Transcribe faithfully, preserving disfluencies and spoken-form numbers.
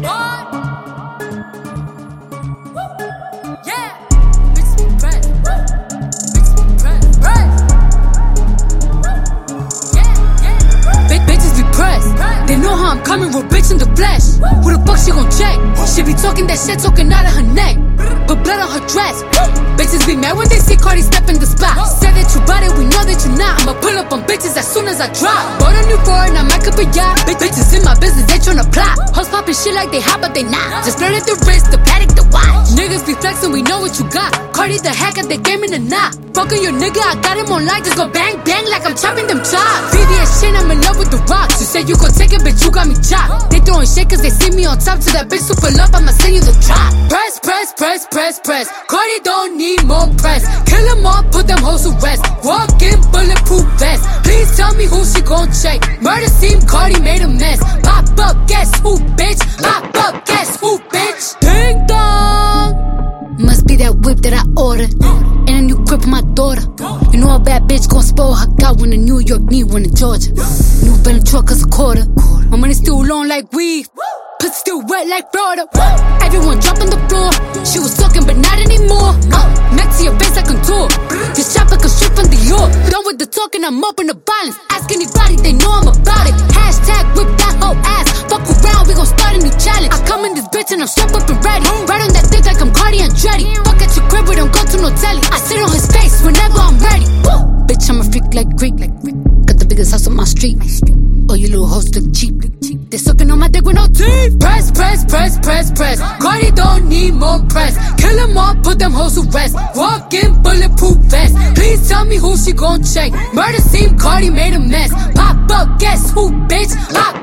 They know how I'm coming, real bitch in the flesh. Who the fuck she gon' check? She be talking that shit, talking out of her neck. But blood on her dress. Bitches be mad when they see Cardi step in the spot. Say that you bought it, we know that you not. I'ma pull up on bitches as soon as I drop. Bought a new foreign, I might up a yacht. Bitches in my business, they tryna plot. Hoes poppin' shit like they hot, but they not. Just flirted the wrist, the paddock, the watch. Niggas be flexin', we know what you got. Cardi the hacker, they game in the knot. Fuckin' your nigga, I got him on light. Just go bang, bang like I'm chopping them chops. V V S shit, I'm in love with the rocks. You said you gon' take it, bitch, you got me chopped. They throwing shit cause they see me on top. To that bitch super love, I'ma send you the drop. Press, press, press, press, press. Cardi don't need more press. Kill them all, put them hoes to rest. Walk in bulletproof vest. Please tell me who she gon' check. Murder scene, Cardi made a mess. Pop up, guess who, bitch? Pop up, guess who, bitch? Ding dong. Must be that whip that I ordered. And a new crib for my daughter. You know a bad bitch gon' spoil her. Got one in New York, need one in Georgia. New Bentley truck is a quarter. My money still long like weed. Pussy still wet like Florida. Everyone drop on the floor. She was talking but not anymore. uh, Next to your face like a tour. This chopper can shoot from the York. Done with the talking, I'm up in the violence. Ask anybody, they know I'm about it. Hashtag whip that whole ass. Fuck around, we gon' start a new challenge. I come in this bitch and I'm strapped up and ready. Right on that dick like I'm Cardi Andretti. Fuck at your crib, we don't go to no telly. I sit on his face whenever I'm ready. Woo! Bitch, I'm a freak like Greek. Got the biggest house on my street. Oh, you little hoes look cheap. They sucking on my dick with no teeth. Press, press, press, press, press. Cardi don't need more press. Kill them all, put them hoes to rest. Walk in bulletproof vest. Please tell me who she gon' check. Murder scene, Cardi made a mess. Pop up, guess who, bitch? Pop